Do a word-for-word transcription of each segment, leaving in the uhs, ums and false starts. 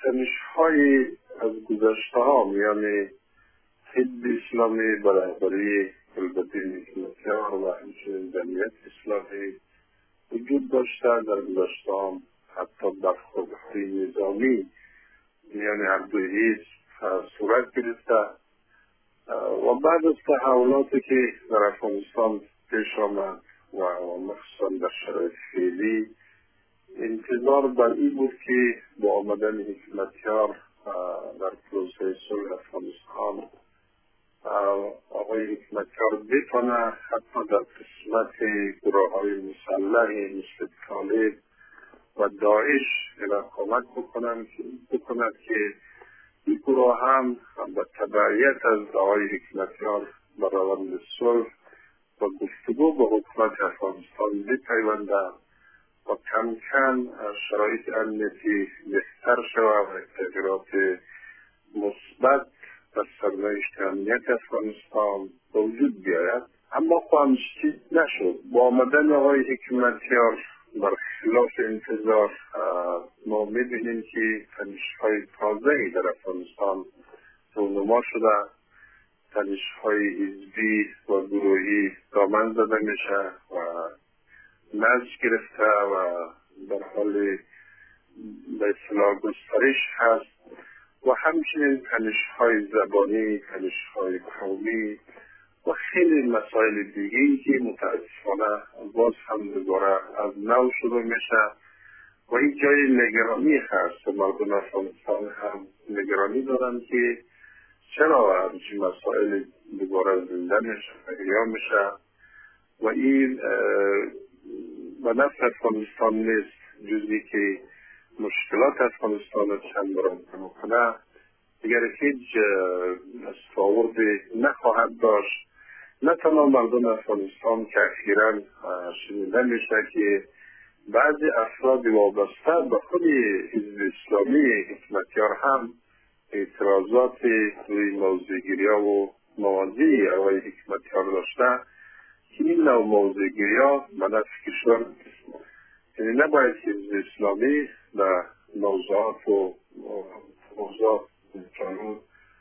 تنش‌های از گذشته ها میان حزب اسلامی برابری البدین حکمتیار و همچنین جمعیت اسلامی وجود داشته. در گذشته هم حتی برخوردهای نظامی میان هر دو حزب صورت گرفته و بعد از تحولاتی که در افغانستان پیش آمد و مخصوصا در شرایط فعلی انتظار بر این بود که با آمدن حکمتیار در پروسه صلح افغانستان آقای حکمتیار بتونه حتی در قسمت گروه‌های مسلح مثل طالب و داعش الان کمک بکنند بکند که این گروه هم به تبعیت از آقای حکمتیار به روند صلح و گفتگو با حکومت افغانستان بپیونده و کم کم شرایط امنیتی بهتر شود و تغییرات مثبت در سرنوشت امنیت افغانستان به وجود بیاید. اما خواهمش چیز نشد. با آمدن آقای حکمتیار برخلاف انتظار ما می‌بینیم که تنش‌های تازه‌ای در افغانستان رونما شده. تنش‌های حزبی و گروهی دامن زده میشه و نزد گرفته و در حال به اصطلاح گسترش هست و همچنین تنش‌های زبانی، تنش‌های قومی و خیلی مسائل دیگه‌ای که متاسفانه باز هم دوباره از نو شروع میشه و این جای نگرانی هست. مردم افغانستان هم نگرانی دارن که چرا همچین مسائل دوباره زنده میشه، احیا میشه و این به نفع افغانستان نیست، جزی که مشکلات افغانستان رو چند برابر میکنه دیگر هیچ استفاورد نخواهد داشت. نه تنها مردم افغانستان که اخیراً شنیده میشه که بعضی افراد وابسته به خود حزب اسلامی حکمتیار هم اعتراضات روی موضوعگیری‌ها و مواضع آقای حکمتیار داشته که این نوع موضوعگیری‌ها به نفع کشور نیست. یعنی نباید حزب اسلامی در موضوعات و موضوعات قانون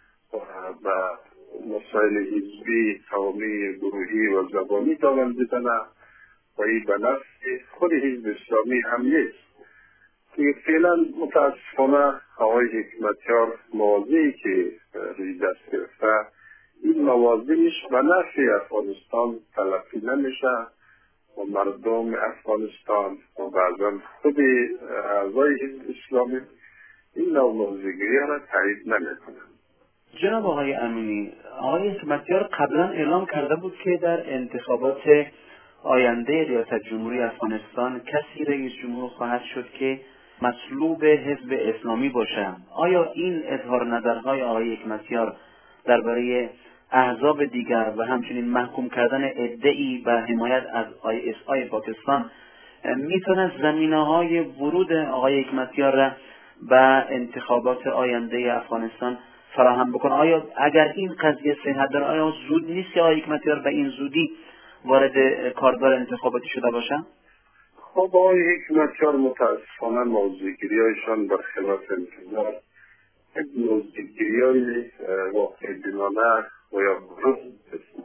و مسائل حزبی، قومی، گروهی و زبانی دامن بزنه و این به نفع خود حزب اسلامی هم نیست. که فعلا متاسفانه آقای حکمتیار مواضعی که روی دست گرفته این مواضعش به نفع افغانستان تلقی نمیشه و مردم افغانستان و بعضا خود اعضای حزب اسلامی این نوع موضوعگیری را تایید نمیکنند. جناب آقای امینی، آقای حکمتیار قبلا اعلام کرده بود که در انتخابات آینده ریاست جمهوری افغانستان کسی رئیس جمهور خواهد شد که مطلوب حزب اسلامی باشه. آیا این اظهار نظرهای آقای حکمتیار درباره احزاب دیگر و همچنین محکوم کردن عده‌ای به حمایت از آی اس آی پاکستان میتونه زمینه‌های ورود آقای حکمتیار را به انتخابات آینده افغانستان فراهم بکنه؟ آیا اگر این قضیه صحت داره آیا زود نیست که آقای حکمتیار به این زودی وارد کارزار انتخاباتی شده باشه؟ خب آقای حکمتیار متاسفانه موضوعگیری‌هایشان برخلاف انتظار یک موضوعگیری‌های واقع بینانه و یا بروز است.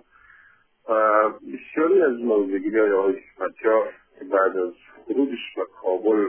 بسیاری از موضوعگیری‌های آقای حکمتیار بعد از خروجش به کابل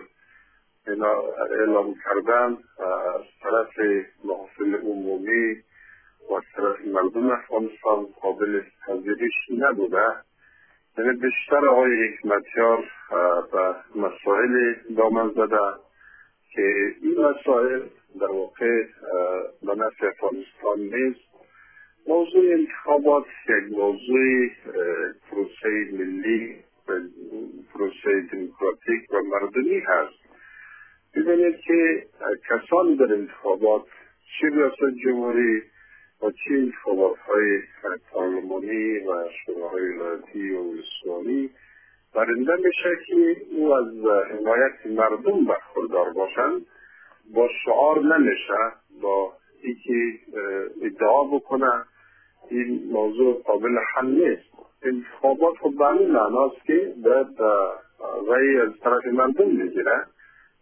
اعلام کردن از طرف محافل عمومی و از طرف مردم افغانستان قابل پذیرش نبوده. یعنی بیشتر آقای حکمتیار به مسائل دامن زده که این مسائل در واقع به نفع افغانستان نیست. موضوع انتخابات یک موضوع پروسه ملی و پروسه دموکراتیک و مردمی هست. ببینید که کسانی در انتخابات چه ریاست جمهوری و چه انتخابات های پارلمانی و شوراهای ولایتی و ولسوالی برنده میشه که او از حمایت مردم برخوردار باشند. با شعار نمیشه، با اینکه ادعا بکنه این موضوع قابل حل نیست. انتخابات خب به همین معناست که باید رأی از طرف مردم میگیره.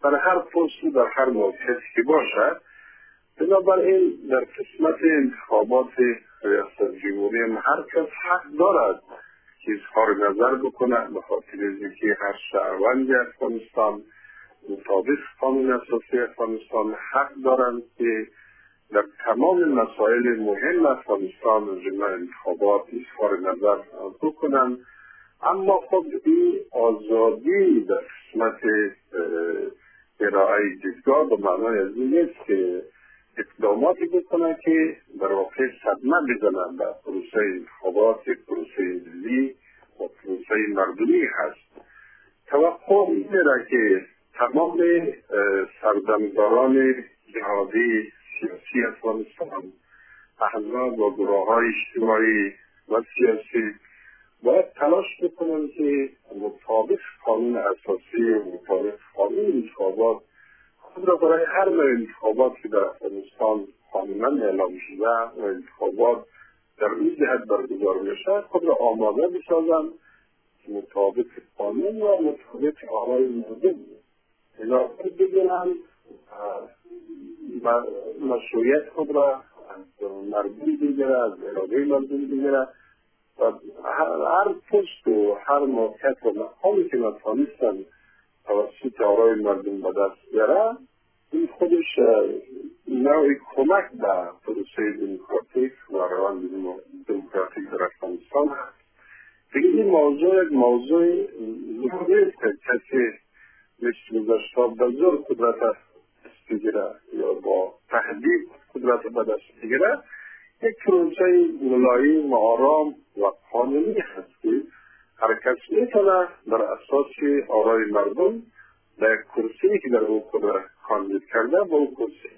در هر پستی در هر موقعیتی که باشد. بنابراین در قسمت انتخابات ریاست جمهوری هر کس حق دارد که اظهار نظر بکنه، به خاطر اینکه هر شهروند افغانستان مطابق قانون اساسی افغانستان حق دارند که در تمام مسائل مهم افغانستان و جمله انتخابات اظهار نظر بکنند. اما خب این آزادی در قسمت ارائه دیدگاه به معنای از این نیست که اقداماتی بکنه که در واقع صدمه بزنن به پروسه انتخابات، پروسه ملی و پروسه مردمی هست. توقع می‌داره که تمام سردمداران جهادی سیاسی افغانستان، احزاب و گروه‌های اجتماعی و سیاسی باید تلاش بکنن که مطابق قانون اساسی و مطابق قانون انتخابات خود را برای هر نوع انتخابات که در افغانستان قانونا اعلام شده و انتخابات در این جهت برگزار میشه خود را آماده بسازند مطابق قانون و مطابق آرای مردم علاقه بگیرن مشروعیت خود را از مردم بگیره، از اراده مردم بگیره و هر پست و هر موقعیت و مقامی که نتوانستن توسط آرای مردم به دست بیاره، این خودش نوعی کمک به پروسه دموکراتیک و روند دموکراتیک در افغانستان هست. دیگه این موضوع یک موضوع ضروری است که کسی مثل گذشته به زور قدرت دست بگیره یا با تهدید قدرت به دست بگیره، یک پروسه ملایم و آرام و قانونی هست که هر کس میتونه در اساس آرای مردم در کرسی که در او خود کاندید کرده با اون کرسی